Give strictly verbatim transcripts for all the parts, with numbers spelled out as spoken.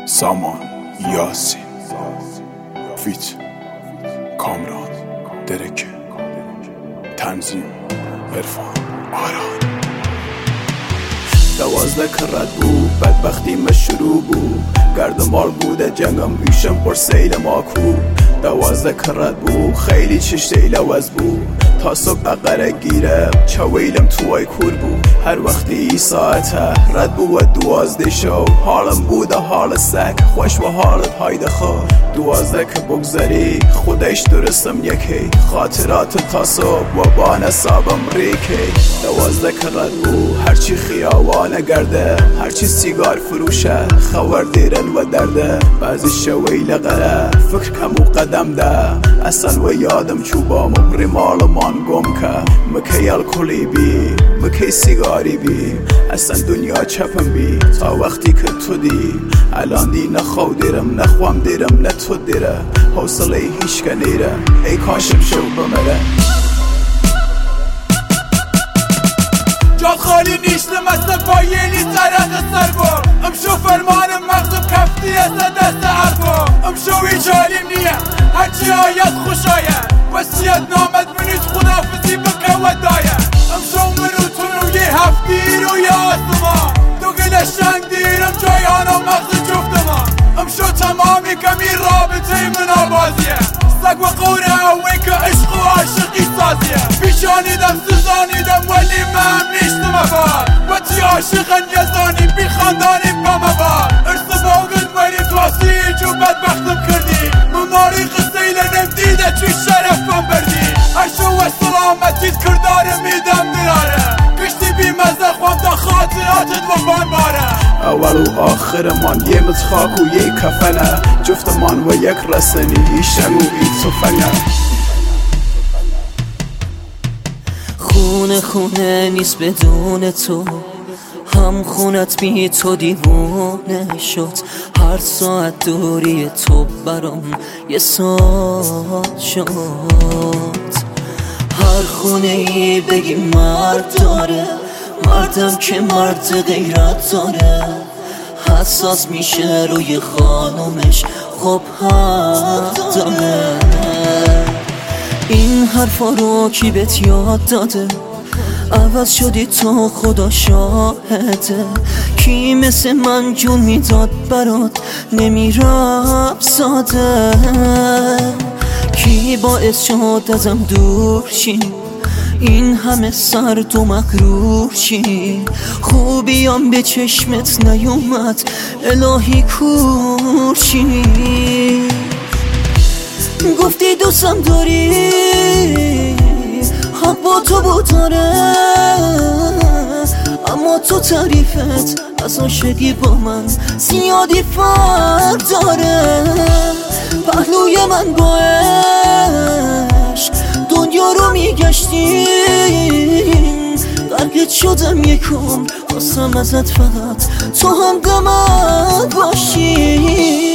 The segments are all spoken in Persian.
سامان یاسین فیت کامران درک تنظیم عرفان آران. دوازده کرد بود بدبختی ما شروع بود، گرد مال بوده جنگم بیشم پر سیل ماکو. دوازده کرد بود خیلی چشت لوز بود، تا صبح بقره گیره چویلم توی کور بود. هر وقتی ای ساعته رد بود دوازده شو، حالم بوده حال سک خوش و حالت هایده خو. دوازده که بگذری خودش درستم یکی، خاطرات تا صبح و با نصابم ریکی. دوازده کرد بود هرچی خیاوانه گرده، هرچی سیگار فروشه خور دیرن و درده. بعضی شویل غره فکر کم و قدم ده، اصلا و یادم چوبام و ریمال من گم که. مکی الکلی بی مکی سیگاری بی، اصلا دنیا چپم بی تا وقتی که تو دی. الان دی نخو دیرم نخوام دیرم نه تو دیره، حوصله هیچ که نیره ای کاشم شو بمره. جاد خالی نیشتم اصلا پایینی سرق سر با، امشو فرمانم مغزم کفتی اصلا دست عربا. امشو ایجالیم نیه هرچی آید خوش آید، وسیعت نامد منیت خدافزی بکه و داید. امشو منو تونو یه هفتی رو یه آسمان، دو گل شنگ دیرم جایانا مغز جفتمان. امشو تمامی کمی رابطه من آبازیه، سگ و قوره اوی که عشق و عاشقی سازیه. بیشانیدم سزانیدم ولی من نیشتم افاد، و تی عاشقن یزانی بی خاندانی با مباد. ارس باغن ولی تواسی جو بدبختم کردی، مماری قصیل نمدیده چوی شرفم بردی. عشو و سلامتیت کردار میدم دراره، کشتی بی مزه خوام تا خاطراتت و بان باره. اول و آخر من یه متخاک و یه کفنه، جفت من و یک رسنی ایشم و ای توفنه. خونه خونه نیست بدون تو، هم خونت بی تو دیوونه شد. هر ساعت دوری تو برام یه ساعت شد. هر خونه ای بگی مرد داره، مردم که مرد غیرت داره. حساس میشه روی خانومش خب حق داره. این حرفا رو کی بهت یاد داده؟ عوض شدی تو خدا شاهده. کی مثل من جون میداد برات نمیرفت ساده؟ کی باعث شد ازم دور شی، این همه سرد و مغرور شی؟ خوبیام به چشمت نیومد الهی کور شی. گفتی دوستم داری حق با تو بود داره، اما تو تعریفت از عاشقی با من زیادی فرق داره. پهلوی من با عشق دنیا رو میگشتیم، غرقت شدم یکم خواستم ازت فقط تو هم غمت باشی.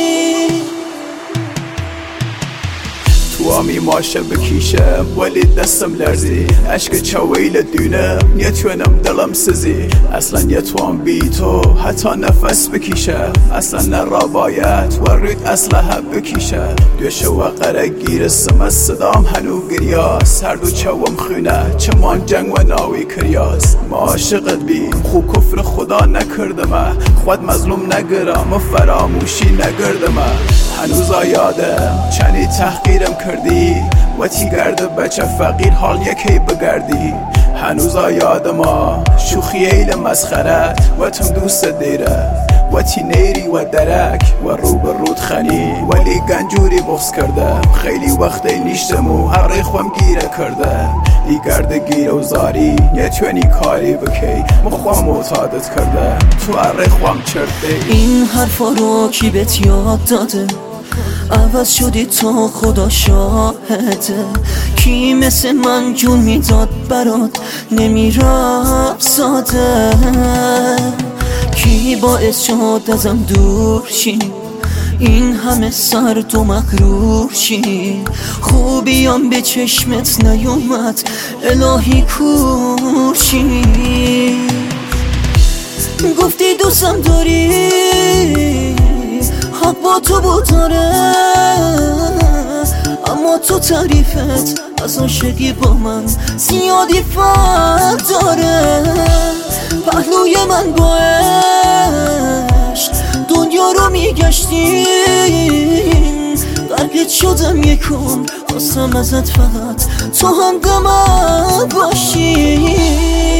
تو همی ماشه بکیشم ولی دستم لرزی، عشق چویل دونه نتونم دلم سزی. اصلا یتوان بی تو حتی نفس بکیشم، اصلا نرا باید و رید اسلحه بکیشه. دوشه و قره گیرستم از صدام هنو گریاس، هر دو چوم خونه چمان جنگ و ناوی کریاس. ما عاشقت بیم خوب کفر خدا نکردم، خود مظلوم نگرم و فراموشی نگردم. هنوز یادم چنی تحقیرم کردی، و تی گرد بچه فقیر حال یکی بگردی. هنوز یادم شوخی ایل مسخرت و تم دوست دیره، و تی نیری و درک و رو به رود خنی. ولی گنجوری بغض کرده خیلی وقت نیشتم و هر ریخوام گیره کرده. ای گرد گیره و زاری نتونی کاری بکی، مخوام معتادت کرده تو هر ریخوام چرده. این حرفا رو کی بهت یاد داده؟ عوض شدی تو خدا شاهده. کی مثل من جون میداد برات نمیرفت ساده؟ کی باعث شد ازم دور شی، این همه سرد و مغرور شی؟ خوبیام به چشمت نیومد الهی کور شی. گفتی دوستم داری با تو بود داره، اما تو تعریفت از عاشقی با من زیادی فرق داره. پهلوی من با عشق دنیا رو میگشتیم، غرقت شدم یکم، خواستم ازت فقط تو همدمم باشی.